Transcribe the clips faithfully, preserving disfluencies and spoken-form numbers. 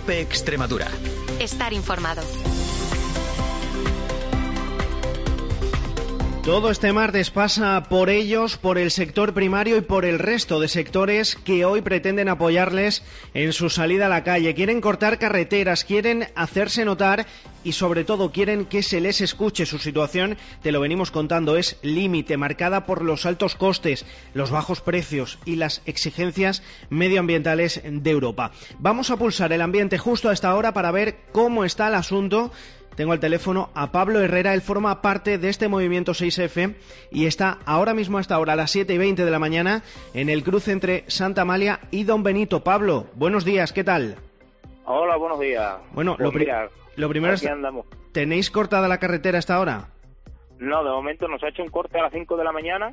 COPE Extremadura. Estar informado. Todo este martes pasa por ellos, por el sector primario y por el resto de sectores que hoy pretenden apoyarles en su salida a la calle. Quieren cortar carreteras, quieren hacerse notar y sobre todo quieren que se les escuche. Su situación, te lo venimos contando, es límite, marcada por los altos costes, los bajos precios y las exigencias medioambientales de Europa. Vamos a pulsar el ambiente justo a esta hora para ver cómo está el asunto. Tengo al teléfono a Pablo Herrera, él forma parte de este movimiento seis efe y está ahora mismo hasta ahora a las siete y veinte de la mañana en el cruce entre Santa Amalia y Don Benito. Pablo, buenos días, ¿qué tal? Hola, buenos días. Bueno, pues lo, pri mira, lo primero es, andamos. ¿Tenéis cortada la carretera hasta ahora? No, de momento nos ha hecho un corte a las cinco de la mañana,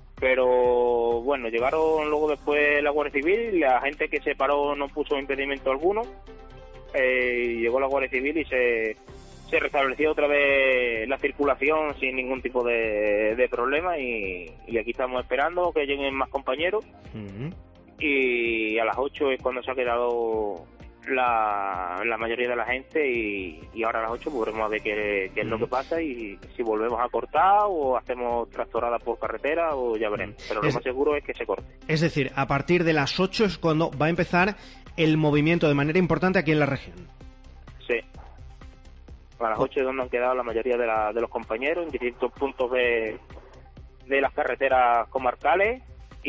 pero bueno, llegaron luego después la Guardia Civil, la gente que se paró no puso impedimento alguno, eh, y llegó la Guardia Civil y se... se restableció otra vez la circulación sin ningún tipo de, de problema y, y aquí estamos esperando que lleguen más compañeros. Uh-huh. Y a las ocho es cuando se ha quedado la, la mayoría de la gente y, y ahora a las ocho podremos a ver qué, qué es uh-huh. lo que pasa y si volvemos a cortar o hacemos tractorada por carretera o ya veremos. Uh-huh. Pero lo es, más seguro es que se corte. Es decir, a partir de las ocho es cuando va a empezar el movimiento de manera importante aquí en la región. Sí. A las ocho es donde han quedado la mayoría de, la, de los compañeros en distintos puntos de, de las carreteras comarcales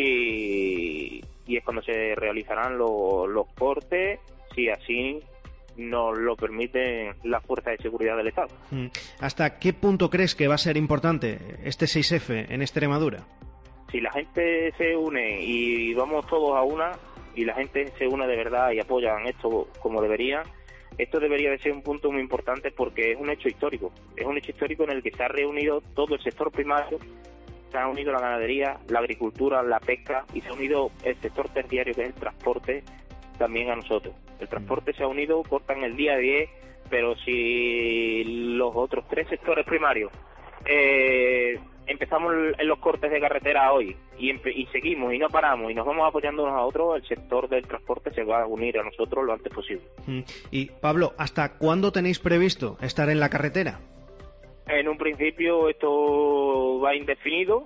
y, y es cuando se realizarán lo, los cortes, si así nos lo permiten las fuerzas de seguridad del Estado. ¿Hasta qué punto crees que va a ser importante este seis efe en Extremadura? Si la gente se une y vamos todos a una y la gente se une de verdad y apoyan esto como deberían, esto debería de ser un punto muy importante porque es un hecho histórico. Es un hecho histórico en el que se ha reunido todo el sector primario, se ha unido la ganadería, la agricultura, la pesca y se ha unido el sector terciario que es el transporte también a nosotros. El transporte se ha unido, cortan el día diez, pero si los otros tres sectores primarios eh, empezamos en los cortes de carretera hoy y, y seguimos y no paramos y nos vamos apoyando unos a otros, el sector del transporte se va a unir a nosotros lo antes posible. Y Pablo, ¿hasta cuándo tenéis previsto estar en la carretera? En un principio esto va indefinido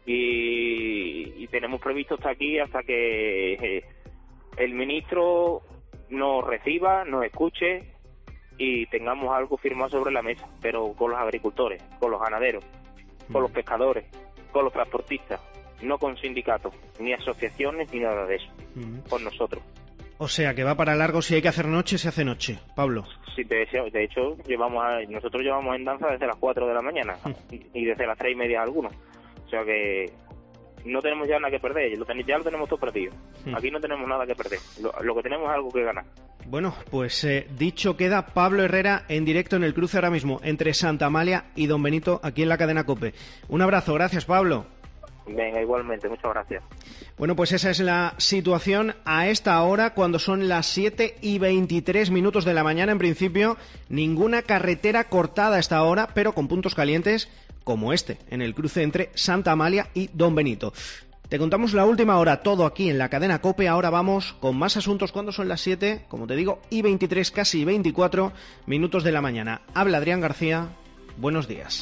y, y tenemos previsto hasta aquí hasta que eh, el ministro nos reciba, nos escuche y tengamos algo firmado sobre la mesa, pero con los agricultores, con los ganaderos, con los pescadores, con los transportistas, no con sindicatos, ni asociaciones, ni nada de eso, uh-huh. con nosotros. O sea, que va para largo, si hay que hacer noche, se hace noche, Pablo. Sí, de hecho, de hecho llevamos a, nosotros llevamos en danza desde las cuatro de la mañana uh-huh. y, y desde las tres y media algunos. O sea que no tenemos ya nada que perder, lo ten, ya lo tenemos todo perdido. Uh-huh. Aquí no tenemos nada que perder, lo, lo que tenemos es algo que ganar. Bueno, pues eh, dicho queda, Pablo Herrera en directo en el cruce ahora mismo entre Santa Amalia y Don Benito aquí en la cadena COPE. Un abrazo, gracias Pablo. Venga, igualmente, muchas gracias. Bueno, pues esa es la situación a esta hora, cuando son las siete y veintitrés minutos de la mañana. En principio, ninguna carretera cortada a esta hora, pero con puntos calientes como este, en el cruce entre Santa Amalia y Don Benito. Te contamos la última hora, todo aquí en la cadena COPE. Ahora vamos con más asuntos cuando son las siete, como te digo, y veintitrés, casi veinticuatro minutos de la mañana. Habla Adrián García, buenos días.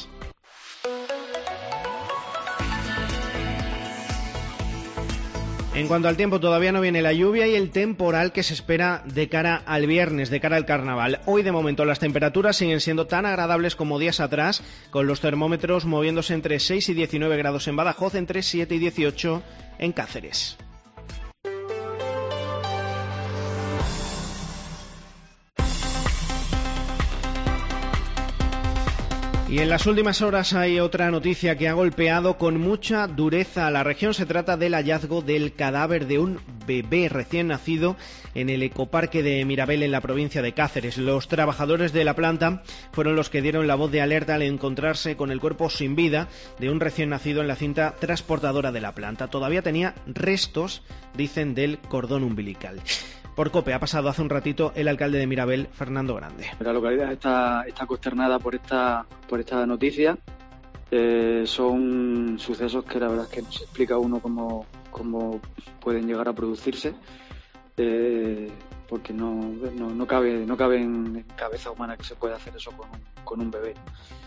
En cuanto al tiempo, todavía no viene la lluvia y el temporal que se espera de cara al viernes, de cara al carnaval. Hoy, de momento, las temperaturas siguen siendo tan agradables como días atrás, con los termómetros moviéndose entre seis y diecinueve grados en Badajoz, entre siete y dieciocho en Cáceres. Y en las últimas horas hay otra noticia que ha golpeado con mucha dureza a la región. Se trata del hallazgo del cadáver de un bebé recién nacido en el ecoparque de Mirabel, en la provincia de Cáceres. Los trabajadores de la planta fueron los que dieron la voz de alerta al encontrarse con el cuerpo sin vida de un recién nacido en la cinta transportadora de la planta. Todavía tenía restos, dicen, del cordón umbilical. Por COPE ha pasado hace un ratito el alcalde de Mirabel, Fernando Grande. La localidad está, está consternada por esta, por esta noticia. Eh, son sucesos que la verdad es que no se explica uno cómo, cómo pueden llegar a producirse. Eh, porque no, no, no cabe no cabe en cabeza humana que se pueda hacer eso con un, con un bebé.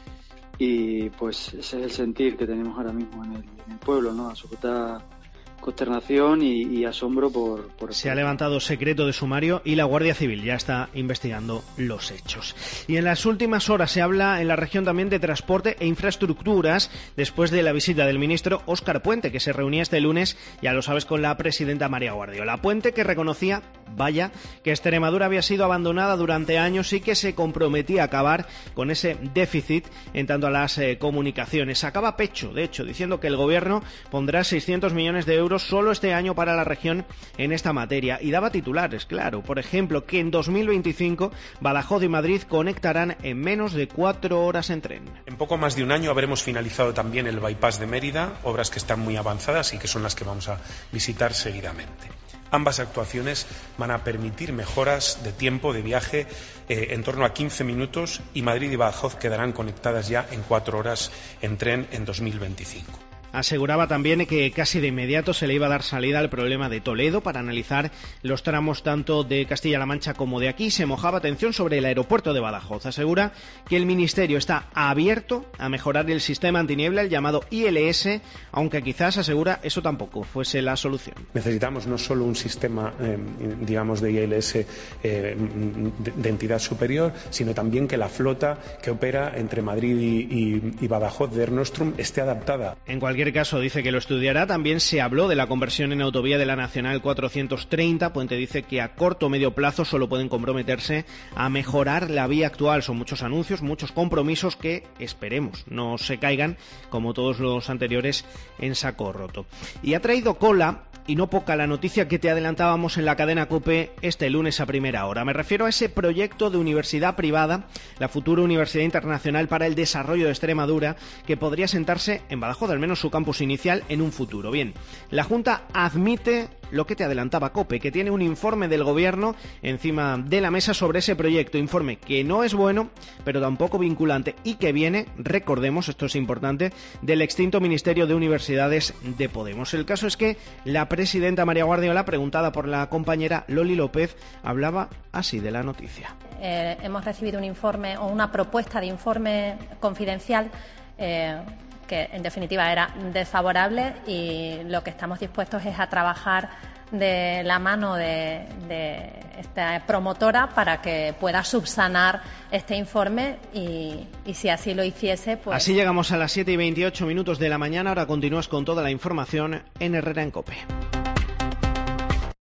Y pues ese es el sentir que tenemos ahora mismo en el, en el pueblo, ¿no? Absoluta consternación y, y asombro por, por... Se ha levantado secreto de sumario y la Guardia Civil ya está investigando los hechos. Y en las últimas horas se habla en la región también de transporte e infraestructuras después de la visita del ministro Óscar Puente, que se reunía este lunes, ya lo sabes, con la presidenta María Guardiola. Puente que reconocía, vaya, que Extremadura había sido abandonada durante años y que se comprometía a acabar con ese déficit en tanto a las eh, comunicaciones. Sacaba pecho, de hecho, diciendo que el gobierno pondrá seiscientos millones de euros solo este año para la región en esta materia, y daba titulares, claro, por ejemplo, que en dos mil veinticinco Badajoz y Madrid conectarán en menos de cuatro horas en tren. En poco más de un año habremos finalizado también el bypass de Mérida, obras que están muy avanzadas y que son las que vamos a visitar seguidamente. Ambas actuaciones van a permitir mejoras de tiempo de viaje eh, en torno a quince minutos, y Madrid y Badajoz quedarán conectadas ya en cuatro horas en tren en dos mil veinticinco. Aseguraba también que casi de inmediato se le iba a dar salida al problema de Toledo para analizar los tramos tanto de Castilla-La Mancha como de aquí. Se mojaba atención sobre el aeropuerto de Badajoz. Asegura que el Ministerio está abierto a mejorar el sistema antiniebla, el llamado I L S, aunque quizás, asegura, eso tampoco fuese la solución. Necesitamos no solo un sistema, eh, digamos, de I L S eh, de, de entidad superior, sino también que la flota que opera entre Madrid y, y, y Badajoz de Air Nostrum esté adaptada. En cualquier caso, dice que lo estudiará. También se habló de la conversión en autovía de la Nacional cuatrocientos treinta. Puente dice que a corto o medio plazo solo pueden comprometerse a mejorar la vía actual. Son muchos anuncios, muchos compromisos que esperemos no se caigan, como todos los anteriores, en saco roto. Y ha traído cola, y no poca, la noticia que te adelantábamos en la cadena COPE este lunes a primera hora. Me refiero a ese proyecto de universidad privada, la futura Universidad Internacional para el Desarrollo de Extremadura, que podría sentarse en Badajoz, al menos su campus inicial, en un futuro. Bien, la Junta admite lo que te adelantaba COPE, que tiene un informe del gobierno encima de la mesa sobre ese proyecto, informe que no es bueno, pero tampoco vinculante, y que viene, recordemos, esto es importante, del extinto Ministerio de Universidades de Podemos. El caso es que la presidenta María Guardiola, preguntada por la compañera Loli López, hablaba así de la noticia. Eh, hemos recibido un informe o una propuesta de informe confidencial eh, que en definitiva era desfavorable, y lo que estamos dispuestos es a trabajar de la mano de, de esta promotora para que pueda subsanar este informe, y, y si así lo hiciese, pues... Así llegamos a las siete y veintiocho minutos de la mañana. Ahora continúas con toda la información en Herrera en COPE.